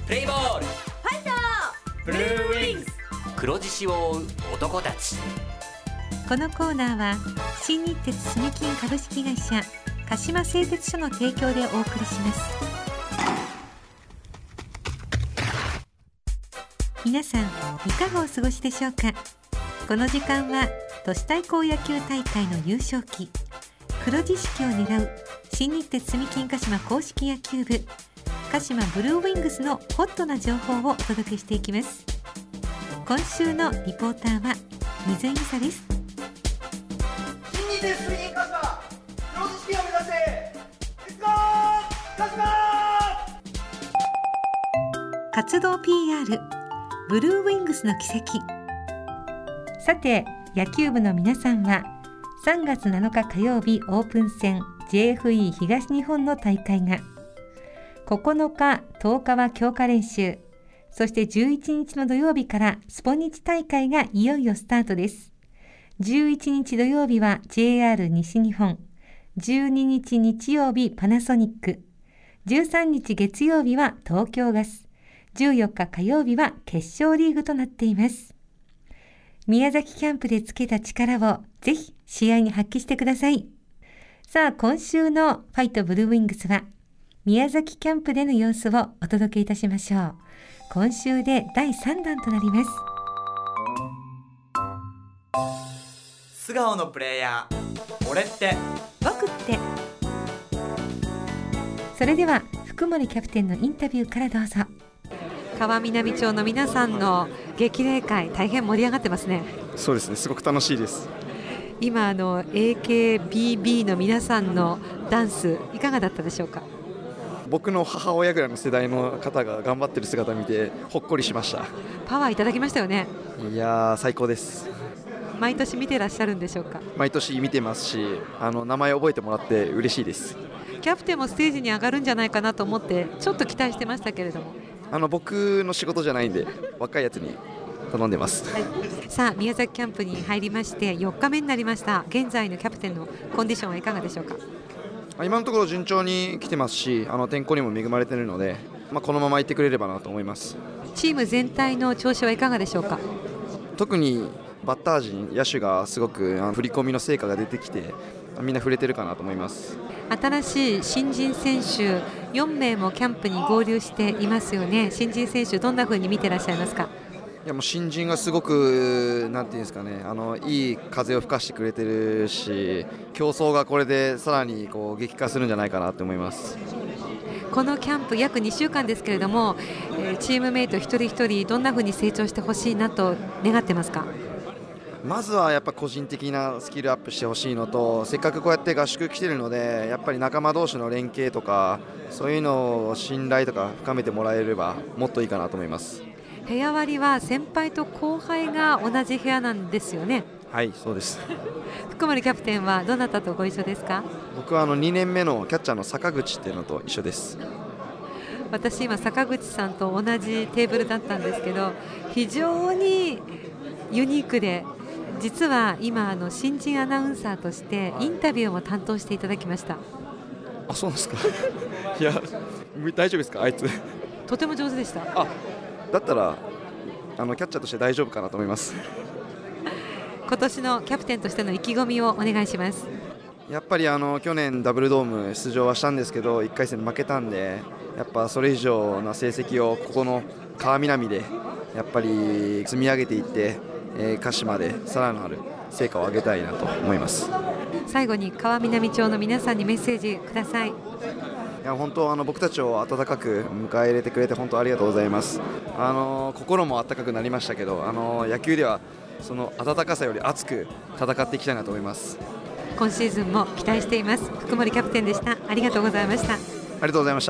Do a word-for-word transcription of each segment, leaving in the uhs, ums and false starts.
プレイボール、 ファイト、 ブルーウィングス、黒獅子を追う男たち。 このコーナーは新日鉄住金株式会社鹿島製鉄所の提供でお送りします。皆さんいかがお過ごしでしょうか。この時間は都市対抗野球大会の優勝旗黒獅子旗を狙う新日鉄住金鹿島公式野球部鹿島ブルーウィングスのホットな情報をお届けしていきます。今週のリポーターは水井美沙です。 新日鉄住金鹿島黒獅子旗を目指せ、レッツゴー鹿島。 活動 ピーアール ブルーウィングスの奇跡。さて野球部の皆さんはさんがつなのか火曜日オープン戦 ジェイエフイー 東日本の大会が、ここのかとおかは強化練習、そしてじゅういちにちの土曜日からスポニチ大会がいよいよスタートです。じゅういちにち土曜日は ジェイアール 西日本、じゅうににち日曜日パナソニック、じゅうさんにち月曜日は東京ガス、じゅうよっか火曜日は決勝リーグとなっています。宮崎キャンプでつけた力をぜひ試合に発揮してください。さあ今週のファイトブルーウィングスは宮崎キャンプでの様子をお届けいたしましょう。今週でだいさんだんとなります。 素顔のプレイヤー、俺って僕って。それでは福森キャプテンのインタビューからどうぞ。川南町の皆さんの激励会、大変盛り上がってますね。 そうですね、すごく楽しいです。 今あの エーケービービー の皆さんのダンスいかがだったでしょうか。 僕の母親ぐらいの世代の方が頑張ってる姿を見てほっこりしました。 パワーいただきましたよね。 いやー最高です。 毎年見てらっしゃるんでしょうか。 毎年見てますし、あの名前覚えてもらって嬉しいです。 キャプテンもステージに上がるんじゃないかなと思ってちょっと期待してましたけれども、 あの僕の仕事じゃないんで若いやつに頼んでます、はい、 さあ宮崎キャンプに入りましてよっかめになりました。現在のキャプテンのコンディションはいかがでしょうか。 今のところ順調に来てますし、あの天候にも恵まれているので、まあ、このままいってくれればなと思います。 チーム全体の調子はいかがでしょうか。 特にバッター陣、野手がすごくあの振り込みの成果が出てきてみんな触れてるかなと思います。 新しい新人選手よんめいもキャンプに合流していますよね。新人選手どんな風に見てらっしゃいますか。 いやもう新人がすごくなんていうんですかね、あのいい風を吹かしてくれてるし、競争がこれでさらにこう激化するんじゃないかなと思います。 このキャンプ約にしゅうかんですけれども、えー、チームメイト一人一人どんな風に成長してほしいなと願ってますか。 まずはやっぱ個人的なスキルアップしてほしいのと、せっかくこうやって合宿来てるのでやっぱり仲間同士の連携とかそういうのを信頼とか深めてもらえればもっといいかなと思います。 部屋割りは先輩と後輩が同じ部屋なんですよね。 はいそうです福森キャプテンはどなたとご一緒ですか。 僕はあのにねんめのキャッチャーの坂口っていうのと一緒です。 私今坂口さんと同じテーブルだったんですけど、非常にユニークで、実は今あの新人アナウンサーとしてインタビューも担当していただきました。 あ、そうですかいや大丈夫ですか、あいつとても上手でした。 あ、だったらあのキャッチャーとして大丈夫かなと思います今年のキャプテンとしての意気込みをお願いします。 やっぱりあの去年ダブルドーム出場はしたんですけどいっかい戦負けたんで、やっぱそれ以上の成績をここの川南でやっぱり積み上げていって、えー、鹿島でさらなる成果を上げたいなと思います。 最後に川南町の皆さんにメッセージください。 いや本当あの僕たちを温かく迎え入れてくれて本当ありがとうございます。あの心も温かくなりましたけど、あの野球ではその温かさより熱く戦っていきたいなと思います。 今シーズンも期待しています。福森キャプテンでした。ありがとうございました。ありがとうございました。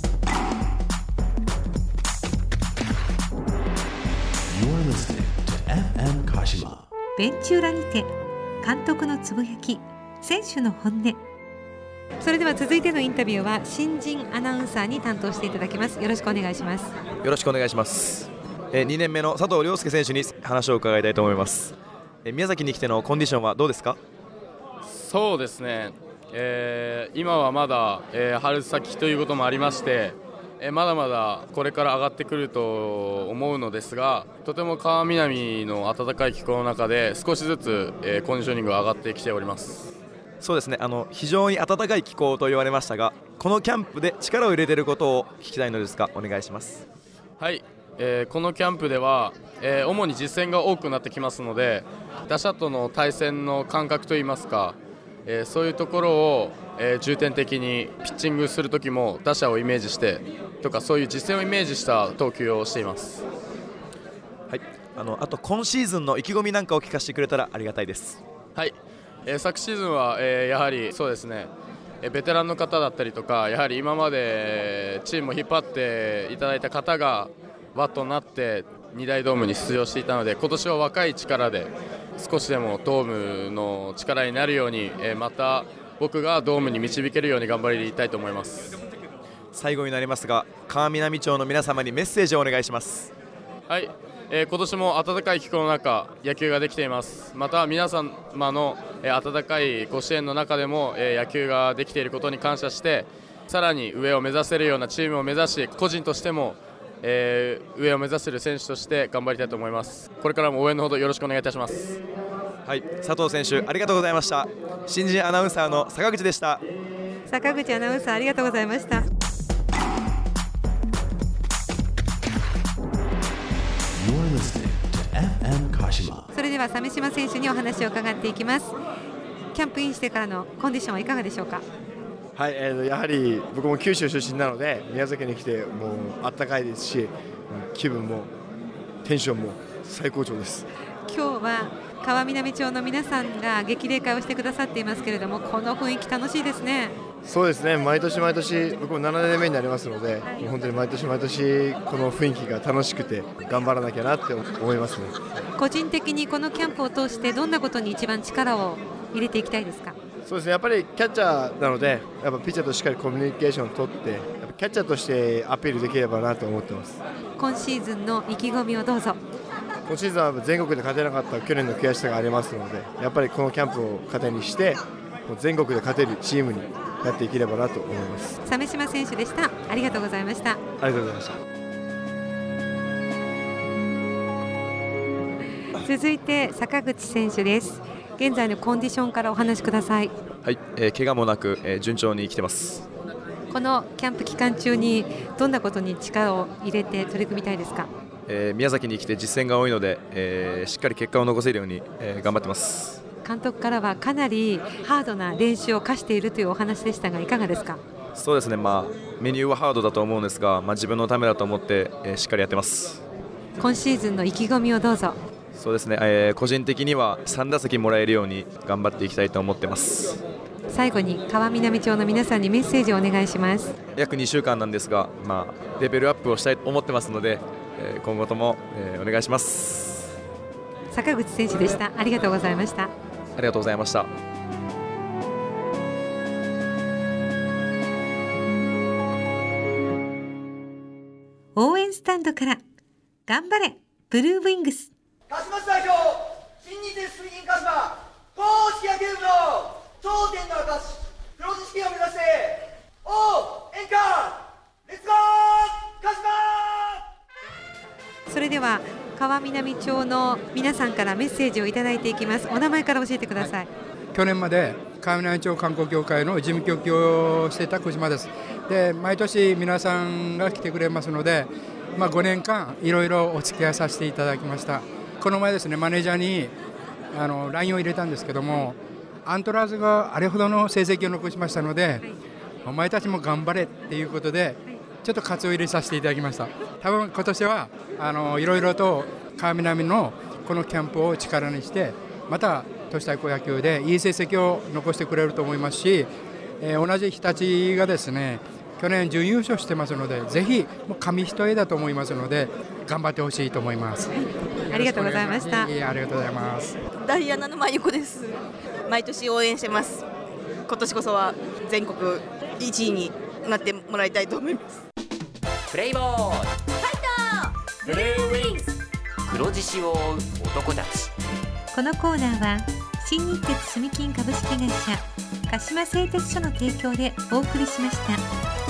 ベンチ裏にて監督のつぶやき、選手の本音。それでは続いてのインタビューは新人アナウンサーに担当していただきます。よろしくお願いします。 よろしくお願いします。えにねんめの佐藤亮介選手に話を伺いたいと思います。え宮崎に来てのコンディションはどうですか。 そうですね、えー、今はまだ、えー、春先ということもありまして、 えまだまだこれから上がってくると思うのですが、とても川南の暖かい気候の中で少しずつ、えー、コンディショニングが上がってきております。 そうですね、あの非常に暖かい気候と言われましたが、このキャンプで力を入れていることを聞きたいのですが、お願いします。 はい、えー、このキャンプでは、えー、主に実戦が多くなってきますので、打者との対戦の感覚といいますか、えー、そういうところを、えー、重点的にピッチングするときも打者をイメージしてとか、そういう実戦をイメージした投球をしています。 はい、あのあと今シーズンの意気込みなんかを聞かせてくれたらありがたいです。 はい、えー、昨シーズンは、えー、やはりそうですね、えー、ベテランの方だったりとか、やはり今までチームを引っ張っていただいた方がバットになってに大ドームに出場していたので、今年は若い力で少しでもドームの力になるように、えー、また僕がドームに導けるように頑張りたいと思います。 最後になりますが、川南町の皆様にメッセージをお願いします。 はい、えー、今年も暖かい気候の中野球ができています。また皆様の、えー、温かいご支援の中でも、えー、野球ができていることに感謝して、さらに上を目指せるようなチームを目指し、個人としても、えー、上を目指せる選手として頑張りたいと思います。これからも応援のほどよろしくお願いいたします。 はい、佐藤選手ありがとうございました。新人アナウンサーの坂口でした。 坂口アナウンサーありがとうございました。それでは鮫島選手にお話を伺っていきます。キャンプインしてからのコンディションはいかがでしょうか。 はい、えー、やはり僕も九州出身なので宮崎に来てもうあったかいですし、気分もテンションも最高潮です。 今日は川南町の皆さんが激励会をしてくださっていますけれども、この雰囲気楽しいですね。 そうですね、毎年毎年僕もななねんめになりますので、はい、本当に毎年毎年この雰囲気が楽しくて頑張らなきゃなって思いますね。 個人的にこのキャンプを通してどんなことに一番力を入れていきたいですか。 そうですね、やっぱりキャッチャーなので、やっぱピッチャーとしっかりコミュニケーションを取って、やっぱキャッチャーとしてアピールできればなと思ってます。 今シーズンの意気込みをどうぞ。 今シーズンは全国で勝てなかった去年の悔しさがありますので、やっぱりこのキャンプを糧にして全国で勝てるチームになっていければなと思います。 鮫島選手でした。ありがとうございました。 ありがとうございました。 続いて坂口選手です。現在のコンディションからお話しください。 はい、えー、怪我もなく、えー、順調に来てます。 このキャンプ期間中にどんなことに力を入れて取り組みたいですか。 えー、宮崎に来て実戦が多いので、えー、しっかり結果を残せるように、えー、頑張ってます。 監督からはかなりハードな練習を課しているというお話でしたが、いかがですか。 そうですね、まあ、メニューはハードだと思うんですが、まあ、自分のためだと思って、えー、しっかりやってます。 今シーズンの意気込みをどうぞ。 そうですね、えー、個人的にはさん打席もらえるように頑張っていきたいと思ってます。 最後に川南町の皆さんにメッセージをお願いします。 約にしゅうかんなんですが、まあ、レベルアップをしたいと思ってますので、えー、今後とも、えー、お願いします。 坂口選手でした。ありがとうございました。 ありがとうございました。 応援スタンドから頑張れブルーウィングス。 鹿島市代表新日鉄水銀鹿島公式野球部の頂点の証プロジシピを目指して応援歌レッツゴー鹿島。 それでは川南町の皆さんからメッセージをいただいていきます。お名前から教えてください。はい、 去年まで川南町観光協会の事務局をしていた小島です。で、毎年皆さんが来てくれますので、まあ、ごねんかんいろいろお付き合いさせていただきました。この前ですね、マネージャーにあの ライン を入れたんですけども、アントラーズがあれほどの成績を残しましたので、はい、お前たちも頑張れっていうことで、はい、ちょっと喝を入れさせていただきました。多分今年はあのいろいろと川南のこのキャンプを力にして、また都市対抗野球でいい成績を残してくれると思いますし、えー、同じ日立がですね去年準優勝してますので、ぜひもう紙一重だと思いますので頑張ってほしいと思います。はい、 ありがとうございました。 いや、ありがとうございます。 ダイアナの真由子です。毎年応援してます。今年こそは全国いちいになってもらいたいと思います。 プレイボールファイトブルーウィングス黒獅子を追う男たち。 このコーナーは新日鉄住金株式会社鹿島製鉄所の提供でお送りしました。